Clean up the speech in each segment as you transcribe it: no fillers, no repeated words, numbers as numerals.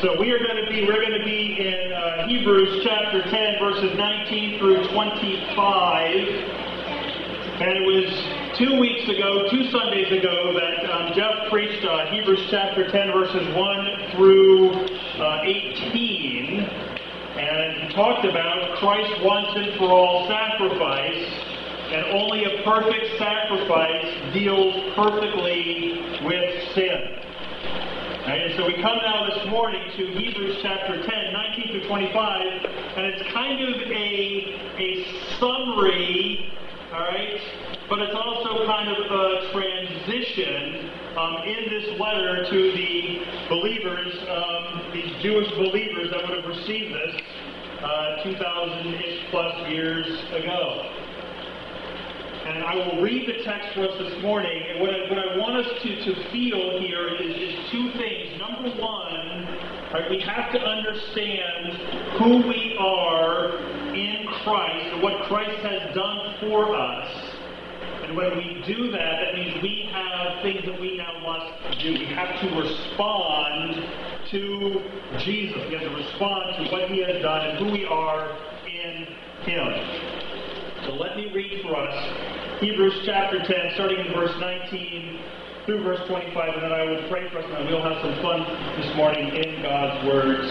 So we're going to be in Hebrews chapter 10, verses 19 through 25. And it was 2 Sundays ago, that Jeff preached Hebrews chapter 10, verses 1 through 18. And he talked about Christ's once and for all sacrifice, and only a perfect sacrifice deals perfectly with sin. Right, and so we come now this morning to Hebrews chapter 10, 19 through 25, and it's kind of a summary, all right, but it's also kind of a transition in this letter to the believers, these Jewish believers that would have received this 2,000-ish plus years ago. And I will read the text for us this morning, and what I want us to feel here is two things. Number one, right, we have to understand who we are in Christ, and what Christ has done for us. And when we do that, that means we have things that we now must do. We have to respond to Jesus. We have to respond to what He has done and who we are in Him. So let me read for us Hebrews chapter 10, starting in verse 19 through verse 25, and then I will pray for us, and we'll have some fun this morning in God's words.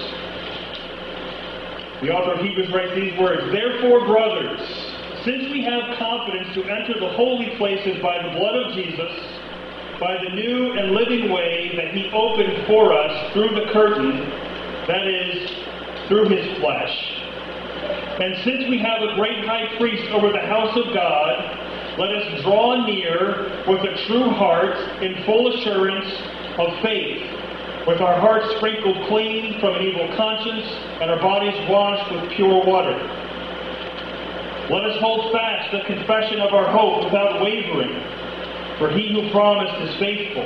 The author of Hebrews writes these words: "Therefore, brothers, since we have confidence to enter the holy places by the blood of Jesus, by the new and living way that He opened for us through the curtain, that is, through His flesh. And since we have a great high priest over the house of God, let us draw near with a true heart in full assurance of faith, with our hearts sprinkled clean from an evil conscience and our bodies washed with pure water. Let us hold fast the confession of our hope without wavering, for He who promised is faithful.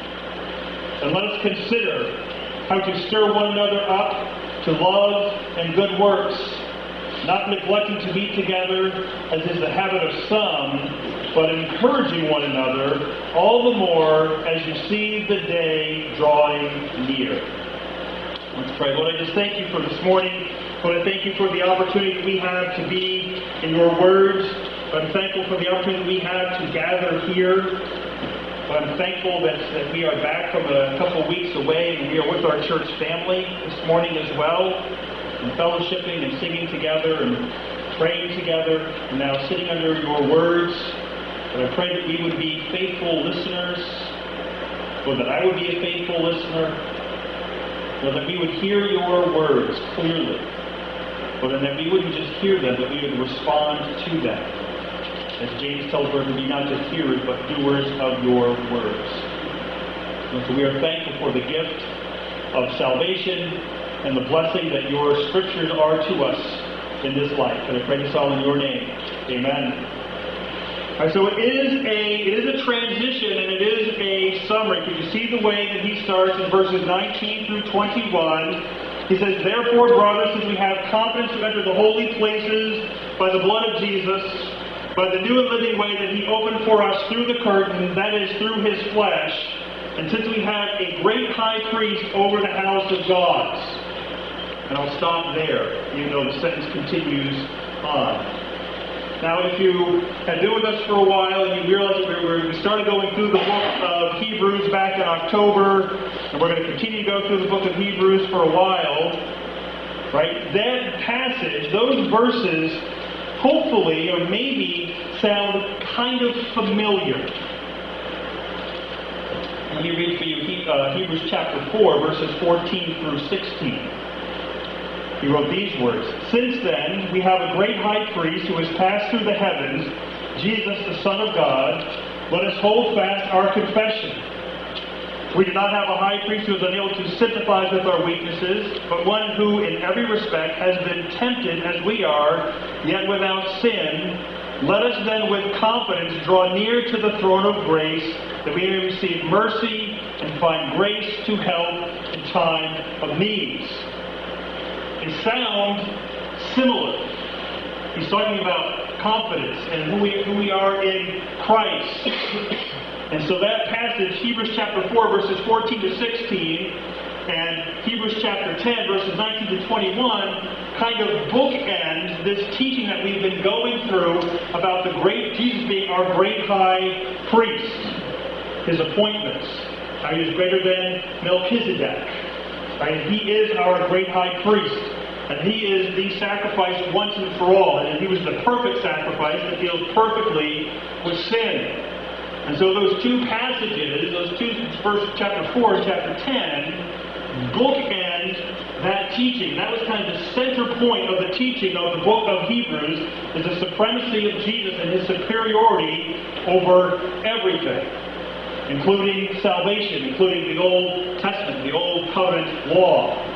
And let us consider how to stir one another up to love and good works, not neglecting to meet together, as is the habit of some, but encouraging one another, all the more as you see the day drawing near." Let's pray. Lord, I just thank You for this morning. Lord, I thank You for the opportunity we have to be in Your words. I'm thankful for the opportunity we have to gather here. But I'm thankful that we are back from a couple of weeks away, and we are with our church family this morning as well, and fellowshipping and singing together and praying together, and now sitting under Your words. And I pray that we would be faithful listeners, or that I would be a faithful listener, or that we would hear Your words clearly, or that we wouldn't just hear them, but we would respond to them. As James tells us to be not just hearers, but doers of Your words. And so we are thankful for the gift of salvation and the blessing that Your scriptures are to us in this life. And I pray this all in Your name. Amen. All right, so it is a transition, and it is a summary. Can you see the way that he starts in verses 19 through 21? He says, "Therefore, brothers, since we have confidence to enter the holy places by the blood of Jesus, by the new and living way that He opened for us through the curtain, that is, through His flesh, and since we have a great high priest over the house of God." And I'll stop there, even though the sentence continues on. Now, if you have been with us for a while and you realize that we started going through the book of Hebrews back in October, and we're going to continue to go through the book of Hebrews for a while, right? That passage, those verses, hopefully or maybe sound kind of familiar. Let me read for you Hebrews chapter 4, verses 14 through 16. He wrote these words: "Since then, we have a great high priest who has passed through the heavens, Jesus, the Son of God. Let us hold fast our confession. We do not have a high priest who is unable to sympathize with our weaknesses, but one who in every respect has been tempted as we are, yet without sin. Let us then with confidence draw near to the throne of grace, that we may receive mercy and find grace to help in time of need." They sound similar. He's talking about confidence and who we are in Christ. And so that passage, Hebrews chapter 4, verses 14 to 16, And Hebrews chapter 10, verses 19 to 21, kind of bookend this teaching that we've been going through about the great Jesus being our great high priest, his appointments, how he is greater than Melchizedek. Right? He is our great high priest. And he is the sacrifice once and for all. And he was the perfect sacrifice that deals perfectly with sin. And so those two passages, those two verses, chapter 4 and chapter 10, bookend that teaching. That was kind of the center point of the teaching of the book of Hebrews, is the supremacy of Jesus and his superiority over everything, including salvation, including the Old Testament, the Old Covenant law.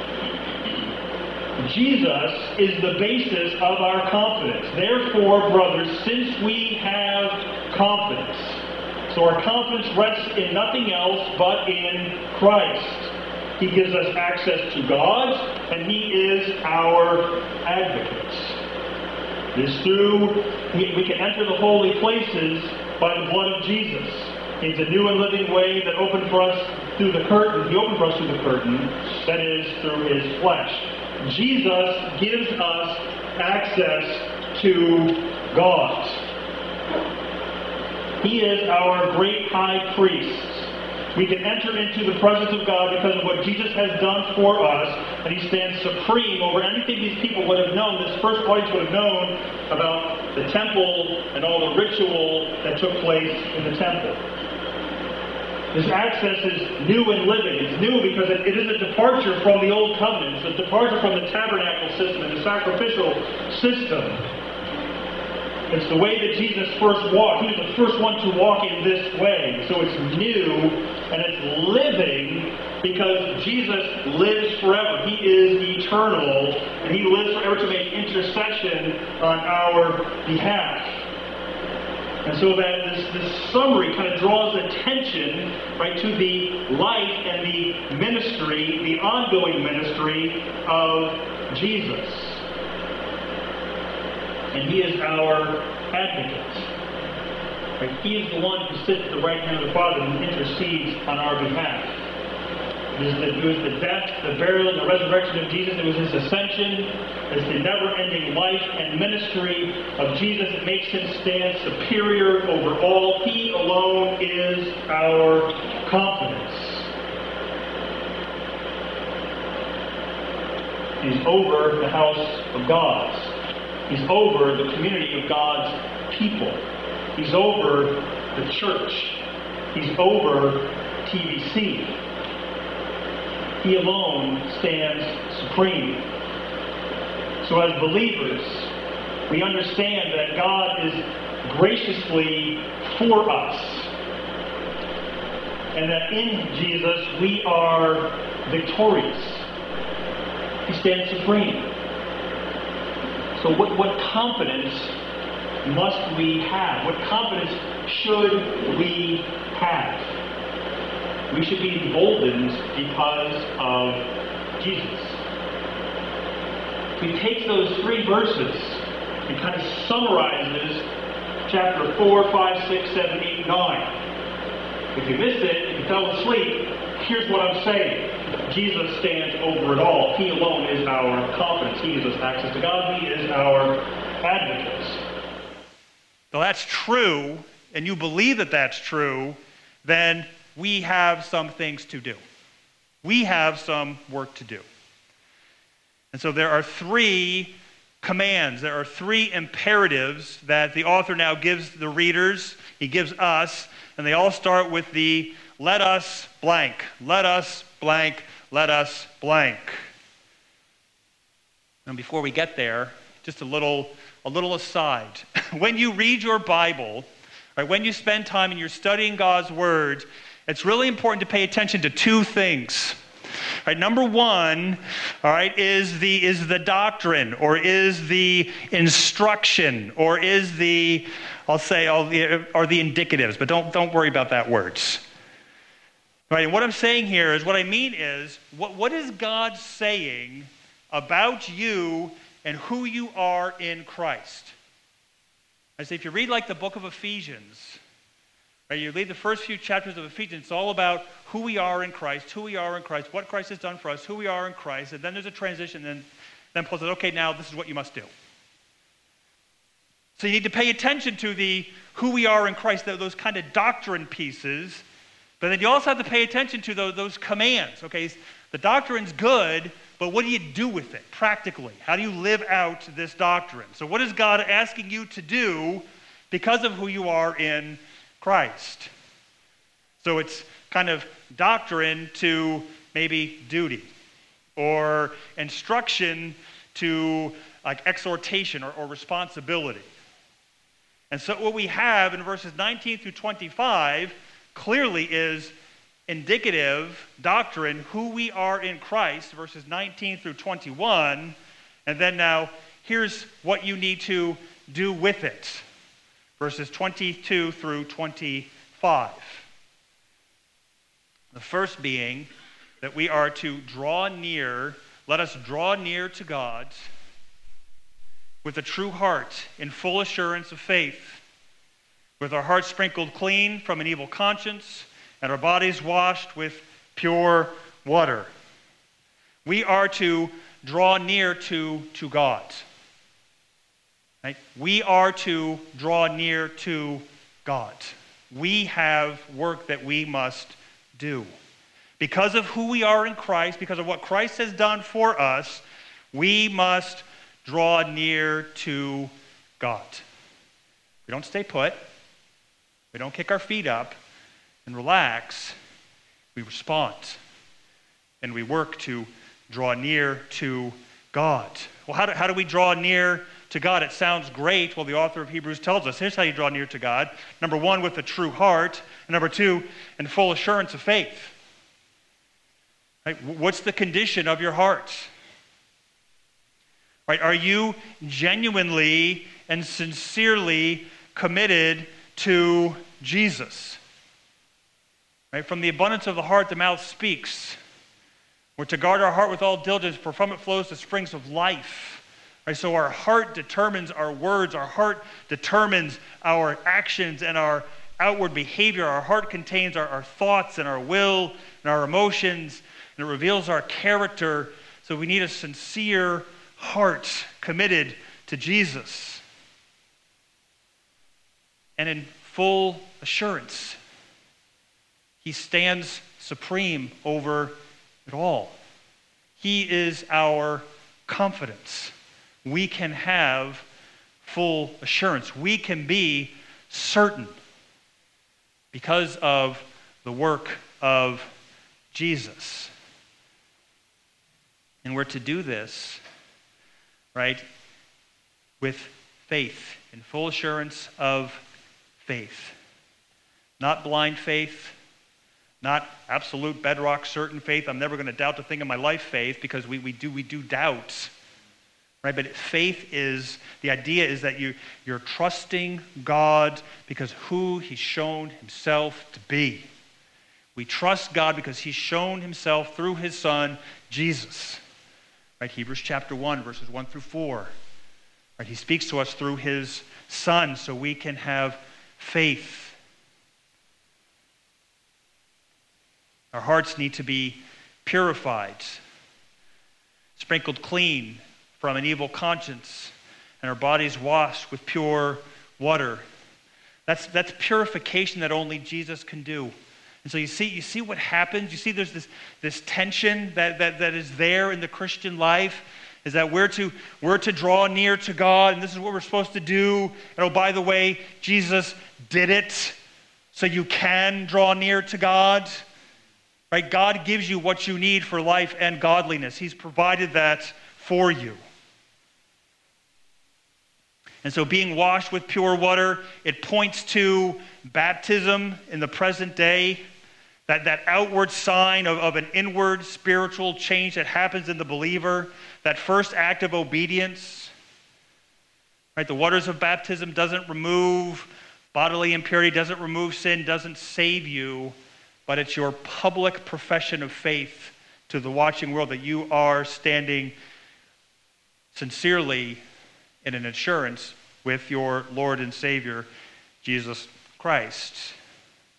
Jesus is the basis of our confidence. Therefore, brothers, since we have confidence, so our confidence rests in nothing else but in Christ. He gives us access to God, and he is our advocate. It is through, we can enter the holy places by the blood of Jesus. It's a new and living way that opened for us through the curtain. He opened for us through the curtain, that is, through his flesh. Jesus gives us access to God. He is our great high priest. We can enter into the presence of God because of what Jesus has done for us, and he stands supreme over anything these people would have known, this first audience would have known about the temple and all the ritual that took place in the temple. This access is new and living. It's new because it is a departure from the Old Covenant. It's a departure from the tabernacle system and the sacrificial system. It's the way that Jesus first walked. He was the first one to walk in this way. So it's new and it's living because Jesus lives forever. He is eternal and he lives forever to make intercession on our behalf. And so that this summary kind of draws attention, right, to the life and the ministry, the ongoing ministry of Jesus. And he is our advocate. Right? He is the one who sits at the right hand of the Father and intercedes on our behalf. It was the death, the burial, and the resurrection of Jesus. It was his ascension. It's the never-ending life and ministry of Jesus that makes him stand superior over all. He alone is our confidence. He's over the house of God. He's over the community of God's people. He's over the church. He's over TBC. He alone stands supreme. So as believers, we understand that God is graciously for us. And that in Jesus we are victorious. He stands supreme. So what confidence must we have? What confidence should we have? We should be emboldened because of Jesus. He takes those three verses and kind of summarizes chapter 4, 5, 6, 7, 8, 9. If you missed it, if you fell asleep, here's what I'm saying. Jesus stands over it all. He alone is our confidence. He gives us access to God. He is our advocate. Well, that's true, and you believe that that's true, then we have some things to do. We have some work to do. And so there are three commands, there are three imperatives that the author now gives the readers, he gives us, and they all start with the let us blank, let us blank, let us blank. And before we get there, just a little aside. When you read your Bible, right, when you spend time and you're studying God's Word, it's really important to pay attention to two things. Right, number one, all right, is the doctrine, or is the instruction, or is the, or the indicatives, but don't worry about that words. Right, and what I'm saying here is, what I mean is, what is God saying about you and who you are in Christ? I say, if you read like the book of Ephesians, Right? You read the first few chapters of Ephesians, it's all about who we are in Christ, what Christ has done for us, who we are in Christ, and then there's a transition, and then Paul says, okay, now this is what you must do. So you need to pay attention to the who we are in Christ, those kind of doctrine pieces, but then you also have to pay attention to those commands. Okay, the doctrine's good, but what do you do with it practically? How do you live out this doctrine? So what is God asking you to do because of who you are in Christ? So it's kind of doctrine to maybe duty, or instruction to like exhortation or responsibility. And so what we have in verses 19 through 25 clearly is indicative doctrine, who we are in Christ, verses 19 through 21. And then now, here's what you need to do with it, verses 22 through 25. The first being that we are to draw near, let us draw near to God with a true heart in full assurance of faith, with our hearts sprinkled clean from an evil conscience and our bodies washed with pure water. We are to draw near to God. Right? We are to draw near to God. We have work that we must do. Because of who we are in Christ, because of what Christ has done for us, we must draw near to God. We don't stay put. We don't kick our feet up and relax. We respond. And we work to draw near to God. Well, how do we draw near to God? It sounds great. Well, the author of Hebrews tells us, here's how you draw near to God. Number one, with a true heart. And number two, in full assurance of faith. Right? What's the condition of your heart? Right? Are you genuinely and sincerely committed to Jesus? Right? From the abundance of the heart, the mouth speaks. We're to guard our heart with all diligence, for from it flows the springs of life. Right? So our heart determines our words. Our heart determines our actions and our outward behavior. Our heart contains our thoughts and our will and our emotions, and it reveals our character. So we need a sincere heart committed to Jesus. And in full assurance, he stands supreme over it all. He is our confidence. We can have full assurance. We can be certain because of the work of Jesus. And we're to do this, right, with faith, in full assurance of faith. Not blind faith, not absolute bedrock certain faith. I'm never going to doubt a thing in my life faith, because we do doubt. Right? But faith is, the idea is that you're trusting God because who he's shown himself to be. We trust God because he's shown himself through his son, Jesus. Right? Hebrews chapter 1, verses 1 through 4. Right? He speaks to us through his son so we can have faith. Our hearts need to be purified, sprinkled clean from an evil conscience, and our bodies washed with pure water. That's purification that only Jesus can do. And so you see what happens. You see there's this tension that is there in the Christian life, is that we're to draw near to God, and this is what we're supposed to do. And oh, by the way, Jesus did it, so you can draw near to God. Right? God gives you what you need for life and godliness. He's provided that for you. And so being washed with pure water, it points to baptism in the present day, that outward sign of an inward spiritual change that happens in the believer, that first act of obedience. Right? The waters of baptism doesn't remove bodily impurity, doesn't remove sin, doesn't save you, but it's your public profession of faith to the watching world that you are standing sincerely in an assurance with your Lord and Savior, Jesus Christ.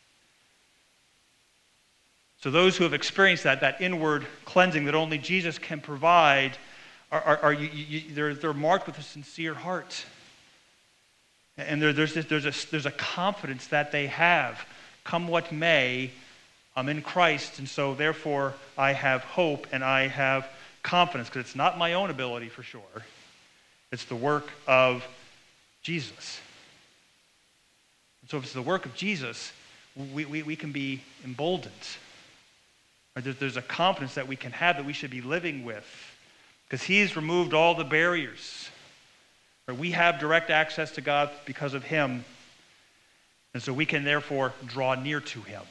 So those who have experienced that inward cleansing that only Jesus can provide, they're marked with a sincere heart. And there's a confidence that they have. Come what may, I'm in Christ, and so therefore I have hope and I have confidence, because it's not my own ability for sure. It's the work of Jesus. And so if it's the work of Jesus, we can be emboldened. There's a confidence that we can have that we should be living with, because he's removed all the barriers. We have direct access to God because of him, and so we can therefore draw near to him.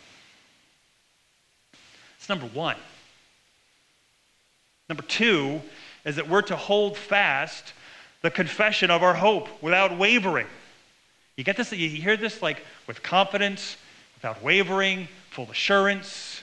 That's number one. Number two is that we're to hold fast the confession of our hope without wavering. You get this? You hear this, like, with confidence, without wavering, full assurance.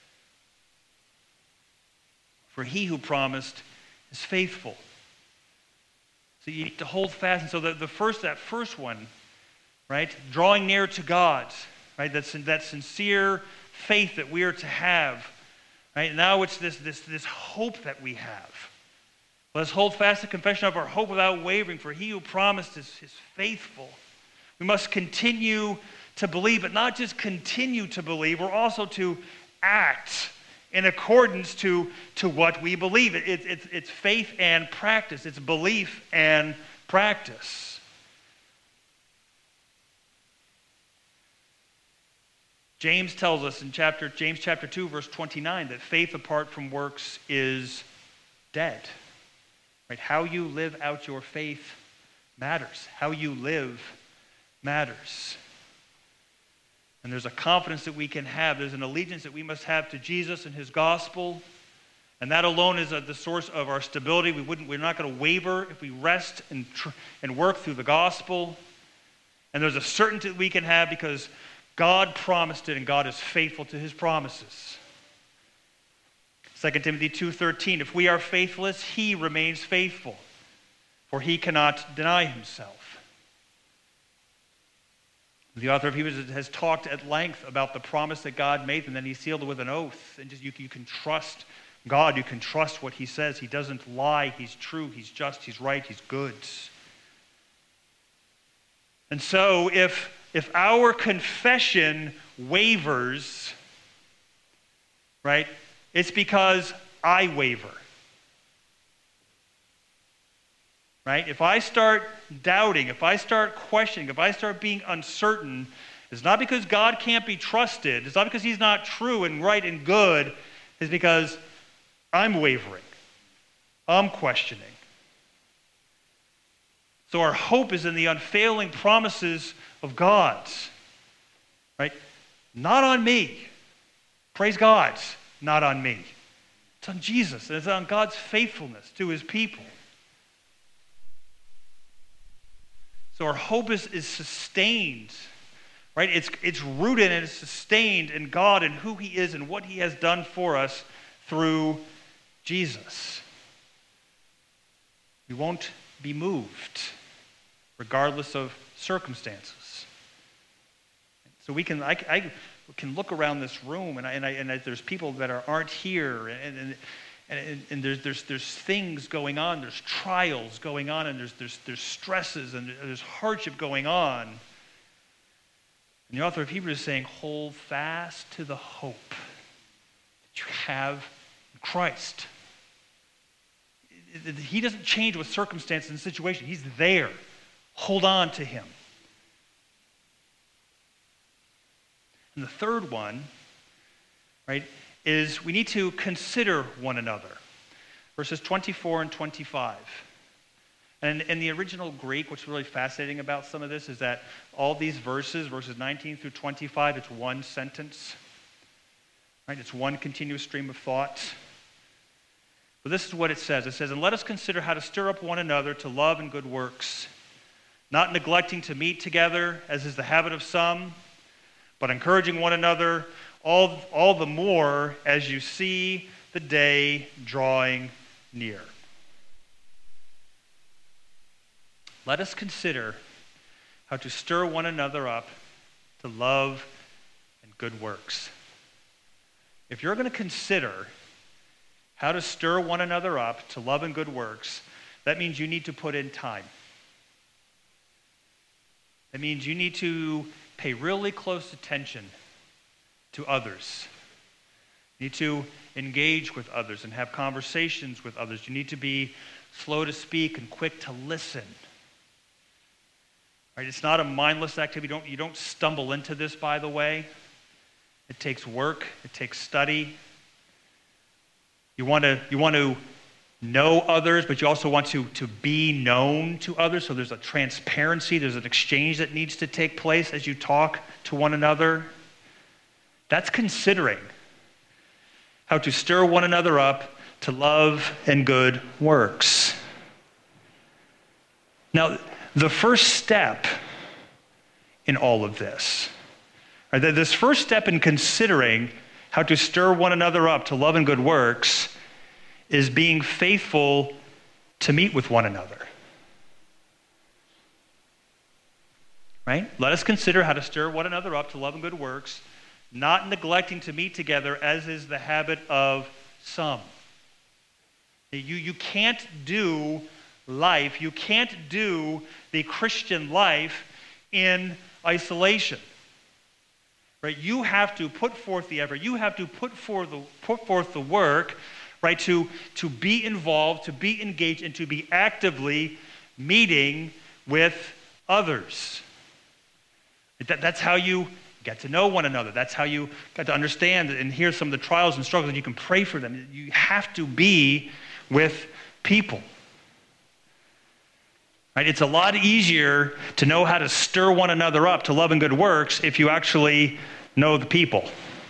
For he who promised is faithful. So you need to hold fast. And so that first one, right, drawing near to God, right, that sincere faith that we are to have. Right, now it's this hope that we have. Let us hold fast the confession of our hope without wavering, for he who promised is faithful. We must continue to believe, but not just continue to believe, we're also to act in accordance to what we believe. It's faith and practice. It's belief and practice. James tells us in James chapter 2, verse 29, that faith apart from works is dead. Right? How you live out your faith matters. How you live matters. And there's a confidence that we can have. There's an allegiance that we must have to Jesus and his gospel. And that alone is the source of our stability. We're not going to waver if we rest and work through the gospel. And there's a certainty that we can have because God promised it, and God is faithful to his promises. 2 Timothy 2:13, if we are faithless, he remains faithful, for he cannot deny himself. The author of Hebrews has talked at length about the promise that God made, and then he sealed it with an oath. And just you can trust God. You can trust what he says. He doesn't lie. He's true. He's just. He's right. He's good. And so if our confession wavers, right, it's because I waver. Right? If I start doubting, if I start questioning, if I start being uncertain, it's not because God can't be trusted. It's not because he's not true and right and good. It's because I'm wavering. I'm questioning. So our hope is in the unfailing promises of God. Right? Not on me. Praise God. Not on me. It's on Jesus. It's on God's faithfulness to his people. So our hope is sustained, right? It's rooted and it's sustained in God and who he is and what he has done for us through Jesus. We won't be moved, regardless of circumstances. So I can look around this room and there's people that aren't here and there's things going on, there's trials going on, and there's stresses and there's hardship going on. And the author of Hebrews is saying, hold fast to the hope that you have in Christ. He doesn't change with circumstances and situation. He's there. Hold on to him. And the third one, right, is we need to consider one another. Verses 24 and 25. And in the original Greek, what's really fascinating about some of this is that all these verses 19 through 25, it's one sentence. Right? It's one continuous stream of thought. But this is what it says. It says, and let us consider how to stir up one another to love and good works, not neglecting to meet together, as is the habit of some, but encouraging one another, all the more as you see the day drawing near. Let us consider how to stir one another up to love and good works. if you're going to consider how to stir one another up to love and good works, that means you need to put in time. That means you need to pay really close attention to others. You need to engage with others and have conversations with others. You need to be slow to speak and quick to listen. Right? It's not a mindless activity. You don't stumble into this, by the way. It takes work. It takes study. You want to know others, but you also want to be known to others. So there's a transparency. There's an exchange that needs to take place as you talk to one another. That's considering how to stir one another up to love and good works. Now, the first step in all of this, right, this first step in considering how to stir one another up to love and good works, is being faithful to meet with one another. Right? Let us consider how to stir one another up to love and good works, not neglecting to meet together, as is the habit of some. You can't do life, you can't do the Christian life in isolation. Right? You have to put forth the effort. You have to put forth the work, right, to be involved, to be engaged, and to be actively meeting with others. That's how you get to know one another. That's how you get to understand and hear some of the trials and struggles, and you can pray for them. You have to be with people. Right? It's a lot easier to know how to stir one another up to love and good works if you actually know the people.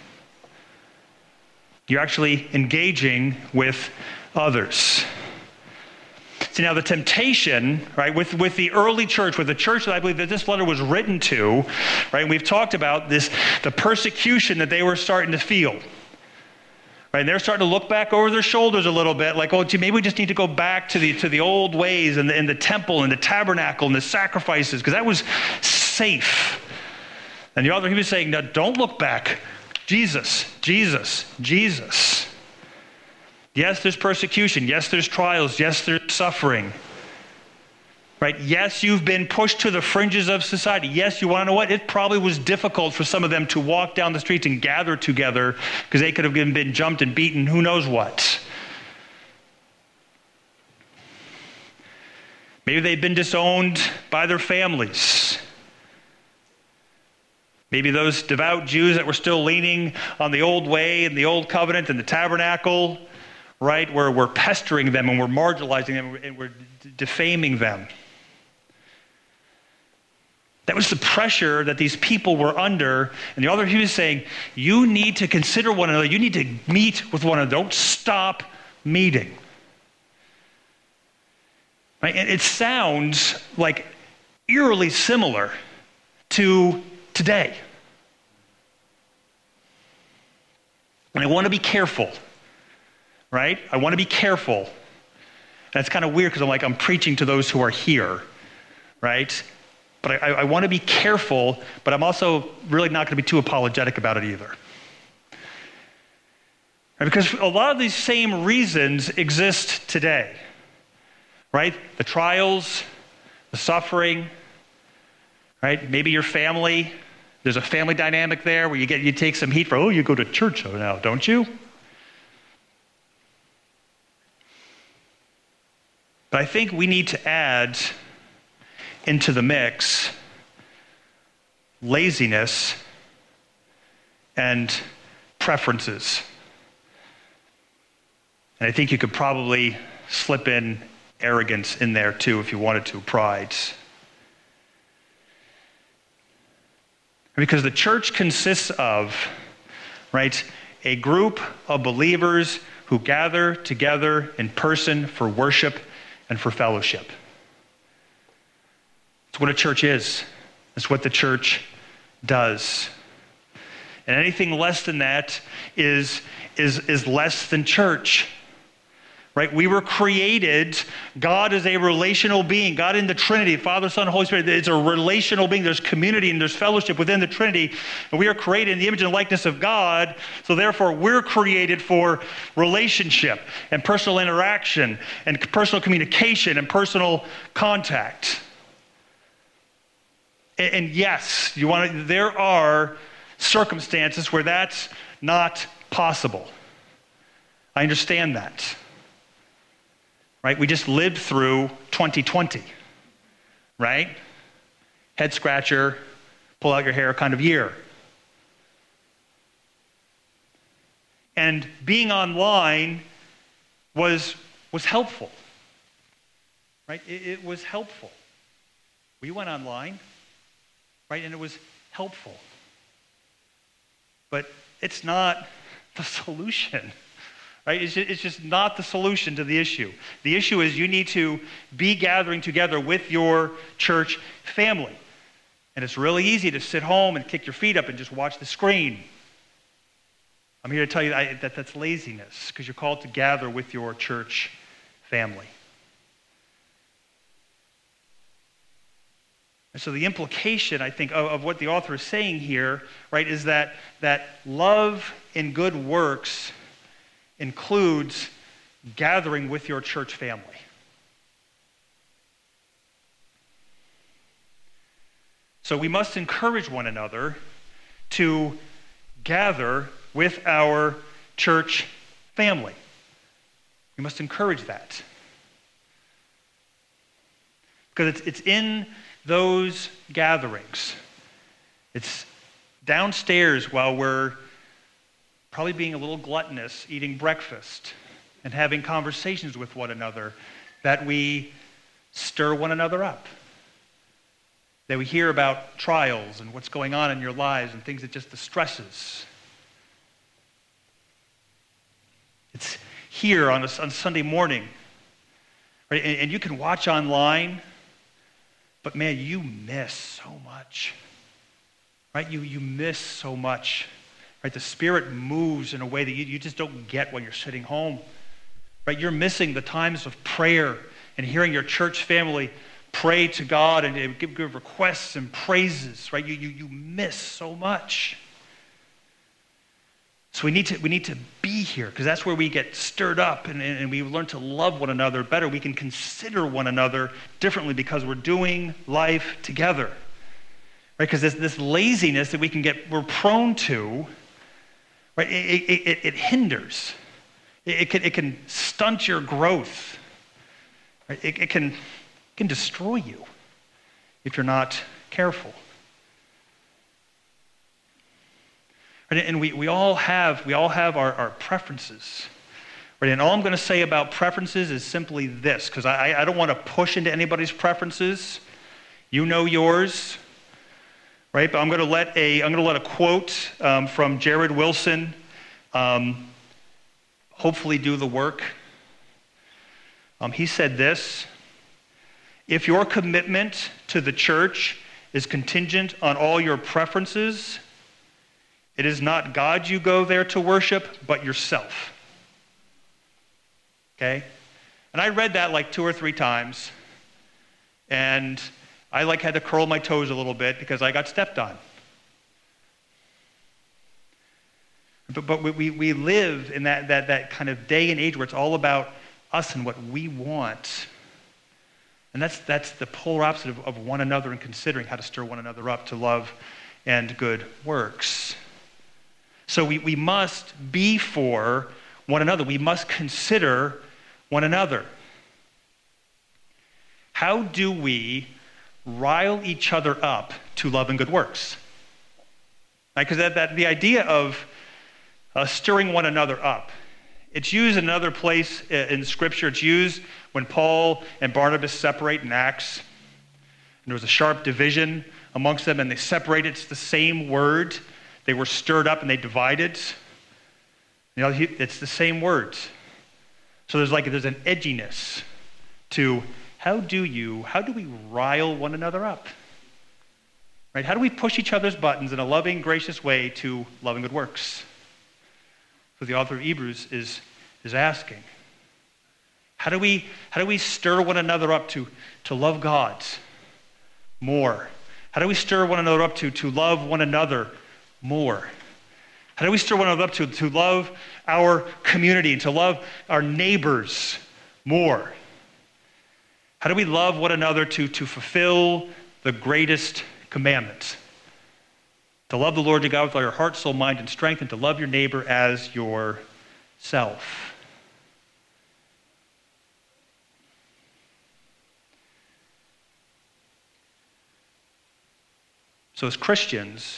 You're actually engaging with others. See, now the temptation, right, with the early church, with the church that I believe that this letter was written to, right, and we've talked about this, the persecution that they were starting to feel. Right, and they're starting to look back over their shoulders a little bit, like, oh, gee, maybe we just need to go back to the old ways and the temple and the tabernacle and the sacrifices, because that was safe. And the author, he was saying, no, don't look back. Jesus, Jesus, Jesus. Yes, there's persecution. Yes, there's trials. Yes, there's suffering. Right? Yes, you've been pushed to the fringes of society. Yes, you want to know what? It probably was difficult for some of them to walk down the streets and gather together because they could have been jumped and beaten, who knows what. Maybe they've been disowned by their families. Maybe those devout Jews that were still leaning on the old way and the old covenant and the tabernacle, right, we're pestering them and we're marginalizing them and we're defaming them. That was the pressure that these people were under. And the author, he was saying, you need to consider one another. You need to meet with one another. Don't stop meeting. Right? And it sounds like eerily similar to today. And I want to be careful, right? I want to be careful. That's kind of weird because I'm preaching to those who are here, right? But I want to be careful, but I'm also really not going to be too apologetic about it either. Right? Because a lot of these same reasons exist today, right? The trials, the suffering, right? Maybe your family, there's a family dynamic there where you take some heat for, oh, you go to church now, don't you? But I think we need to add into the mix laziness and preferences. And I think you could probably slip in arrogance in there too if you wanted to, pride. Because the church consists of, right, a group of believers who gather together in person for worship and for fellowship. It's what a church is. It's what the church does. And anything less than that is less than church. right? We were created. God is a relational being. God in the Trinity, Father, Son, Holy Spirit, it's a relational being. There's community and there's fellowship within the Trinity. And we are created in the image and likeness of God. So therefore, we're created for relationship and personal interaction and personal communication and personal contact. And yes, there are circumstances where that's not possible. I understand that. Right? We just lived through 2020, right? Head scratcher, pull out your hair kind of year. And being online was helpful, right? It was helpful. We went online, right? And it was helpful. But it's not the solution. Right? It's just not the solution to the issue. The issue is you need to be gathering together with your church family. And it's really easy to sit home and kick your feet up and just watch the screen. I'm here to tell you that that's laziness, because you're called to gather with your church family. And so the implication, I think, of what the author is saying here, right, is that love in good works includes gathering with your church family. So we must encourage one another to gather with our church family. We must encourage that. Because it's in those gatherings. It's downstairs while we're probably being a little gluttonous, eating breakfast and having conversations with one another, that we stir one another up. That we hear about trials and what's going on in your lives and things that just distresses. It's here on Sunday morning, right? And you can watch online, but man, you miss so much, right? You miss so much. Right, the Spirit moves in a way that you just don't get when you're sitting home. Right, you're missing the times of prayer and hearing your church family pray to God and give requests and praises. Right, you miss so much. So we need to be here, because that's where we get stirred up and we learn to love one another better. We can consider one another differently because we're doing life together. Right, because this laziness that we're prone to. Right, it hinders. It can stunt your growth. Right? It can destroy you if you're not careful. Right? And we all have our preferences. Right? And all I'm going to say about preferences is simply this, because I don't want to push into anybody's preferences. You know yours. Right, but I'm going to let a quote from Jared Wilson hopefully do the work. He said this: if your commitment to the church is contingent on all your preferences, it is not God you go there to worship, but yourself. Okay? And I read that like 2 or 3 times, and I had to curl my toes a little bit because I got stepped on. But we live in that kind of day and age where it's all about us and what we want. And that's the polar opposite of one another and considering how to stir one another up to love and good works. So we must be for one another. We must consider one another. How do we rile each other up to love and good works? Because the idea of stirring one another up, it's used in another place in Scripture. It's used when Paul and Barnabas separate in Acts. And there was a sharp division amongst them, and they separated. It's the same word. They were stirred up and they divided. It's the same words. So there's an edginess to how do we rile one another up? Right? How do we push each other's buttons in a loving, gracious way to loving good works? So the author of Hebrews is asking. How do we stir one another up to love God more? How do we stir one another up to love one another more? How do we stir one another up to love our community and to love our neighbors more? How do we love one another to fulfill the greatest commandment? To love the Lord your God with all your heart, soul, mind, and strength, and to love your neighbor as yourself. So as Christians,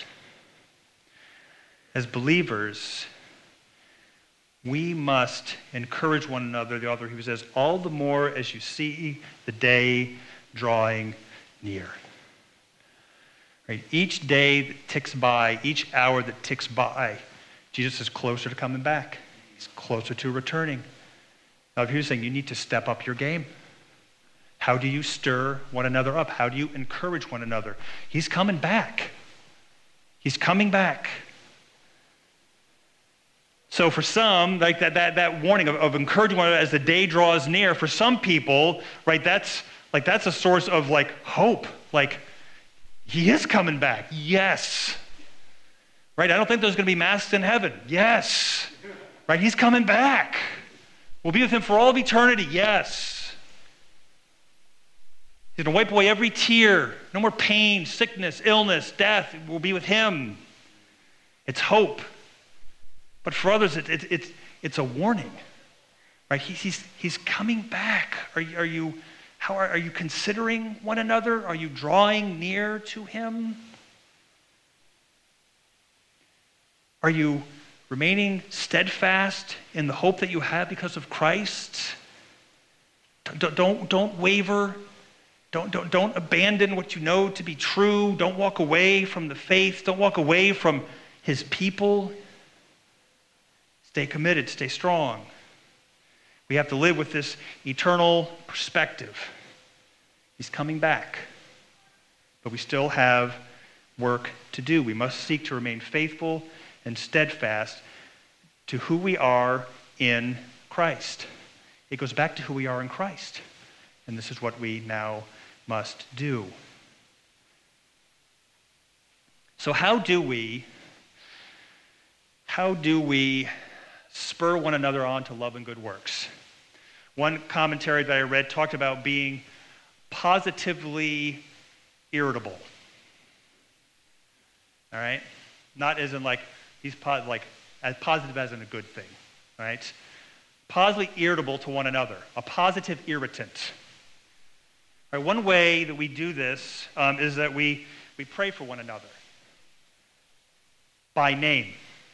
as believers, we must encourage one another, the author who says, all the more as you see the day drawing near. Right? Each day that ticks by, each hour that ticks by, Jesus is closer to coming back. He's closer to returning. Now, if you're saying you need to step up your game, how do you stir one another up? How do you encourage one another? He's coming back. He's coming back. So for some, like that warning of encouraging one another as the day draws near, for some people, right, that's a source of like hope. Like, he is coming back. Yes. Right? I don't think there's going to be masks in heaven. Yes. Right? He's coming back. We'll be with him for all of eternity. Yes. He's going to wipe away every tear. No more pain, sickness, illness, death. We'll be with him. It's hope. But for others, it's a warning. Right? He's coming back. Are you considering one another? Are you drawing near to him? Are you remaining steadfast in the hope that you have because of Christ? Don't waver. Don't abandon what you know to be true. Don't walk away from the faith. Don't walk away from his people. Stay committed. Stay strong. We have to live with this eternal perspective. He's coming back. But we still have work to do. We must seek to remain faithful and steadfast to who we are in Christ. It goes back to who we are in Christ. And this is what we now must do. So how do we spur one another on to love and good works? One commentary that I read talked about being positively irritable. All right? Not as in like, as positive as in a good thing. Right? Positively irritable to one another. A positive irritant. Right? One way that we do this is that we pray for one another. By name.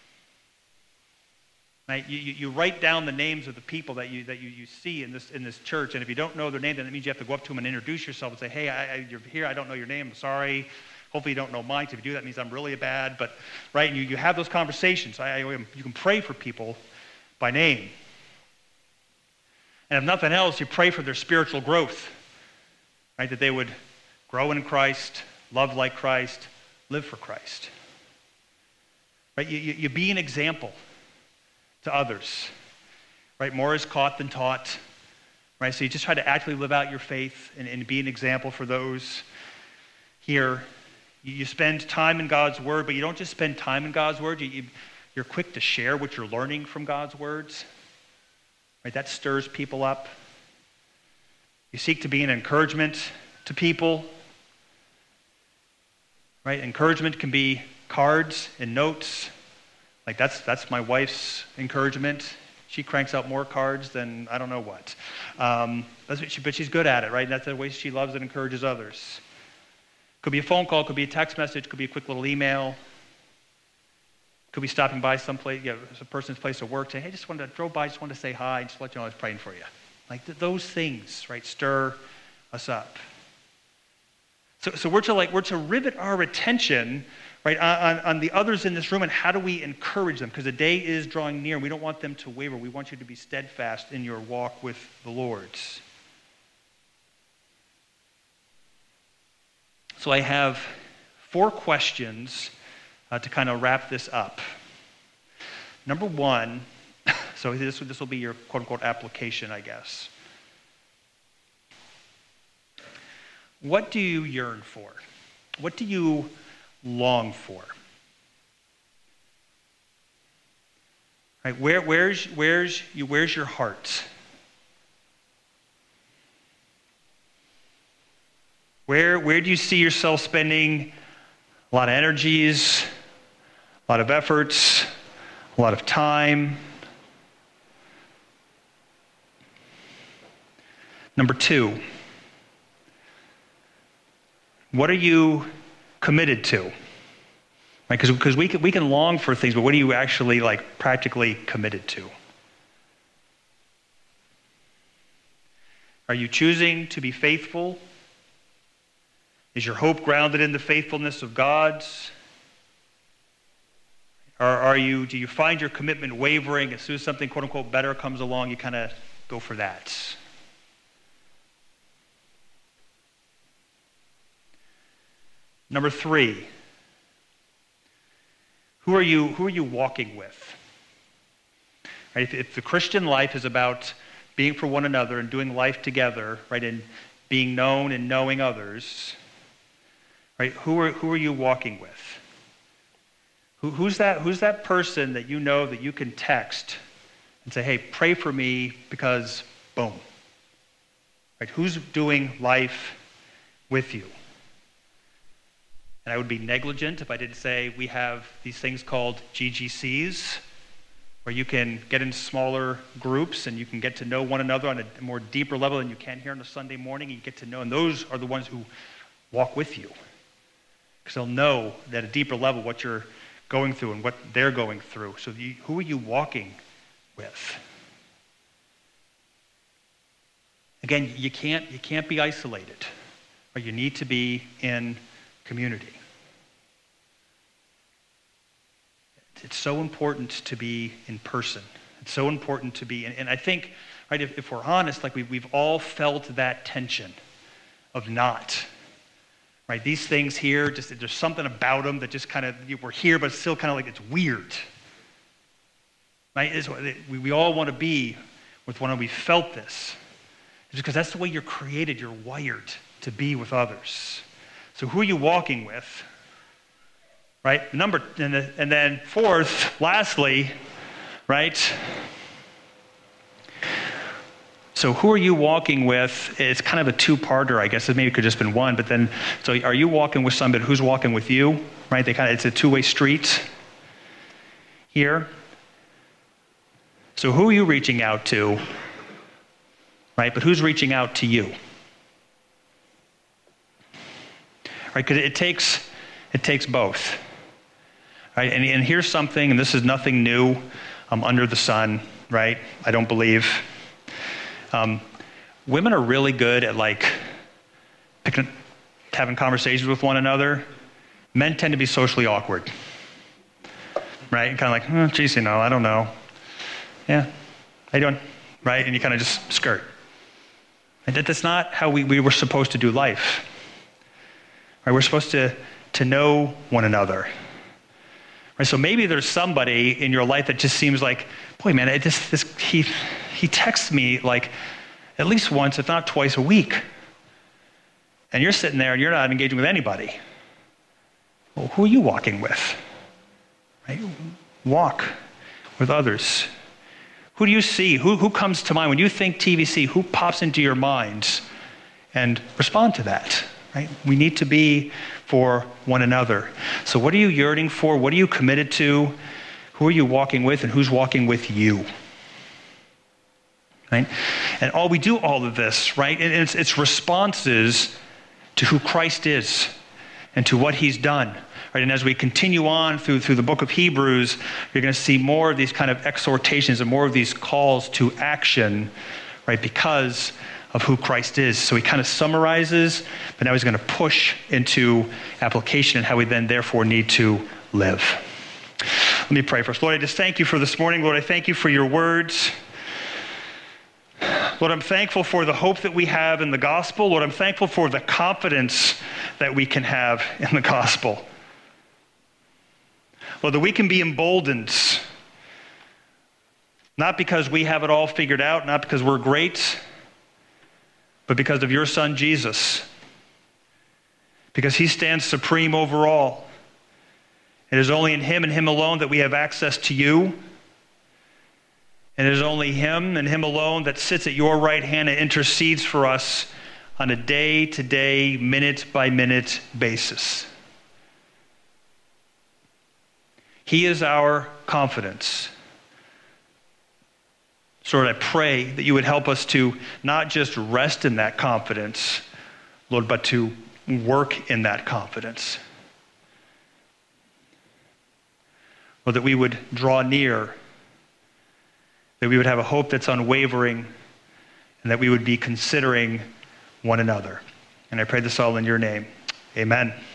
Right? You write down the names of the people that you see in this church, and if you don't know their name, then that means you have to go up to them and introduce yourself and say, hey, you're here, I don't know your name, I'm sorry. Hopefully you don't know mine. If you do, that means I'm really bad. But right, and you have those conversations. You can pray for people by name. And if nothing else, you pray for their spiritual growth. Right? That they would grow in Christ, love like Christ, live for Christ. Right? You be an example to others. Right? More is caught than taught. Right? So you just try to actively live out your faith and be an example for those here. You spend time in God's Word, but you don't just spend time in God's Word. You're quick to share what you're learning from God's words. Right? That stirs people up. You seek to be an encouragement to people. Right? Encouragement can be cards and notes. Like that's my wife's encouragement. She cranks out more cards than I don't know what. But she's good at it, right? That's the way she loves and encourages others. Could be a phone call, could be a text message, could be a quick little email. Could be stopping by someplace, a person's place of work, saying, hey, just wanted to drove by, just wanted to say hi, just let you know I was praying for you. Like those things, right, stir us up. So we're to rivet our attention, right, on the others in this room, and how do we encourage them? Because the day is drawing near, and we don't want them to waver. We want you to be steadfast in your walk with the Lord. So I have 4 questions to kind of wrap this up. Number 1, so this will be your quote-unquote application, I guess. what do you yearn for? What do you long for? Right? Where's your heart? Where do you see yourself spending a lot of energies, a lot of efforts, a lot of time? Number 2, what are you committed to? Right? Because we can long for things, but what are you actually practically committed to? Are you choosing to be faithful? Is your hope grounded in the faithfulness of God's? Or do you find your commitment wavering as soon as something quote unquote better comes along, you kind of go for that? Number 3, who are you walking with? Right? If the Christian life is about being for one another and doing life together, right, and being known and knowing others, right? Who are you walking with? Who's that person that you know that you can text and say, hey, pray for me because boom. Right? Who's doing life with you? And I would be negligent if I didn't say we have these things called GGCs, where you can get into smaller groups and you can get to know one another on a more deeper level than you can here on a Sunday morning. And you get to know, and those are the ones who walk with you. Because they'll know at a deeper level what you're going through and what they're going through. So who are you walking with? Again, you can't be isolated, or you need to be in community. It's so important to be in person. It's so important to be, and I think, right, if we're honest, we've all felt that tension of not. Right, these things here, just there's something about them that just kind of, we're here, but it's still kind of it's weird. Right? We all want to be with one another. We felt this. It's because that's the way you're created. You're wired to be with others. So who are you walking with? Right? And then fourth, lastly, right? So who are you walking with? It's kind of a two-parter, I guess. Maybe it could have just been one, but then, so are you walking with somebody who's walking with you? Right? It's a two-way street here. So who are you reaching out to? Right? But who's reaching out to you? Right? Because it takes both. Right? And here's something, and this is nothing new under the sun, right? I don't believe. Women are really good at having conversations with one another. Men tend to be socially awkward, right? Kind of oh, geez, I don't know. Yeah, how you doing? Right? And you kind of just skirt. And that's not how we were supposed to do life. Right? We're supposed to know one another. Right? So maybe there's somebody in your life that just seems boy, man, he texts me at least once, if not twice a week. And you're sitting there and you're not engaging with anybody. Well, who are you walking with? Right? Walk with others. Who do you see? Who comes to mind? When you think TVC, who pops into your mind? And respond to that. Right? We need to be for one another. So what are you yearning for? What are you committed to? Who are you walking with, and who's walking with you? Right? And we do all of this, right? And it's responses to who Christ is and to what he's done. Right? And as we continue on through the book of Hebrews, you're going to see more of these kind of exhortations and more of these calls to action, right? Because of who Christ is. So he kind of summarizes, but now he's going to push into application and how we then therefore need to live. Let me pray first. Lord, I just thank you for this morning. Lord, I thank you for your words. Lord, I'm thankful for the hope that we have in the gospel. Lord, I'm thankful for the confidence that we can have in the gospel. Lord, that we can be emboldened, not because we have it all figured out, not because we're great, but because of your son, Jesus. because he stands supreme over all. It is only in him and him alone that we have access to you. And it is only him and him alone that sits at your right hand and intercedes for us on a day-to-day, minute-by-minute basis. He is our confidence. So Lord, I pray that you would help us to not just rest in that confidence, Lord, but to work in that confidence. Lord, that we would draw near, that we would have a hope that's unwavering, and that we would be considering one another. And I pray this all in your name. Amen.